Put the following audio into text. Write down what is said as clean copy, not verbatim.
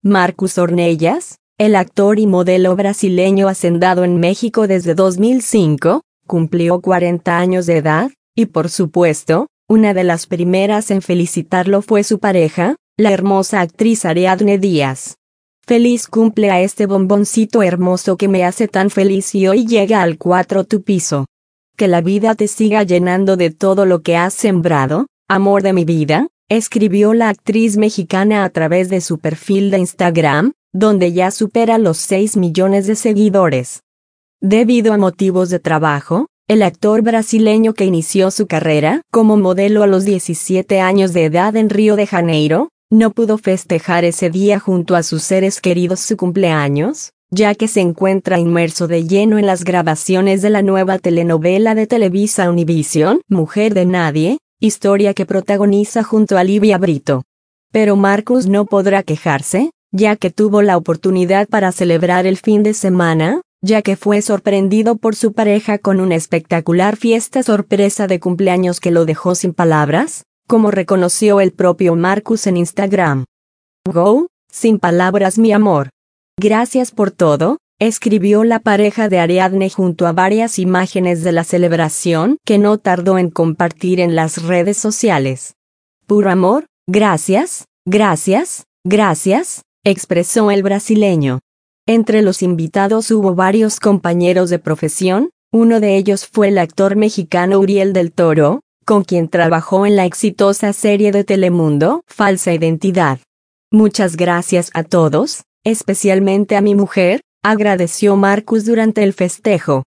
Marcus Ornellas, el actor y modelo brasileño hacendado en México desde 2005, cumplió 40 años de edad, y por supuesto, una de las primeras en felicitarlo fue su pareja, la hermosa actriz Ariadne Díaz. Feliz cumple a este bomboncito hermoso que me hace tan feliz y hoy llega al 4 tu piso. Que la vida te siga llenando de todo lo que has sembrado, amor de mi vida, escribió la actriz mexicana a través de su perfil de Instagram, donde ya supera los 6 millones de seguidores. Debido a motivos de trabajo, el actor brasileño que inició su carrera como modelo a los 17 años de edad en Río de Janeiro, no pudo festejar ese día junto a sus seres queridos su cumpleaños, ya que se encuentra inmerso de lleno en las grabaciones de la nueva telenovela de Televisa Univisión, Mujer de Nadie, historia que protagoniza junto a Livia Brito. Pero Marcus no podrá quejarse, ya que tuvo la oportunidad para celebrar el fin de semana, ya que fue sorprendido por su pareja con una espectacular fiesta sorpresa de cumpleaños que lo dejó sin palabras, como reconoció el propio Marcus en Instagram. Go, sin palabras mi amor. Gracias por todo, escribió la pareja de Ariadne junto a varias imágenes de la celebración que no tardó en compartir en las redes sociales. Puro amor, gracias, gracias, gracias, expresó el brasileño. Entre los invitados hubo varios compañeros de profesión, uno de ellos fue el actor mexicano Uriel del Toro, con quien trabajó en la exitosa serie de Telemundo, Falsa Identidad. Muchas gracias a todos, especialmente a mi mujer, agradeció Marcus durante el festejo.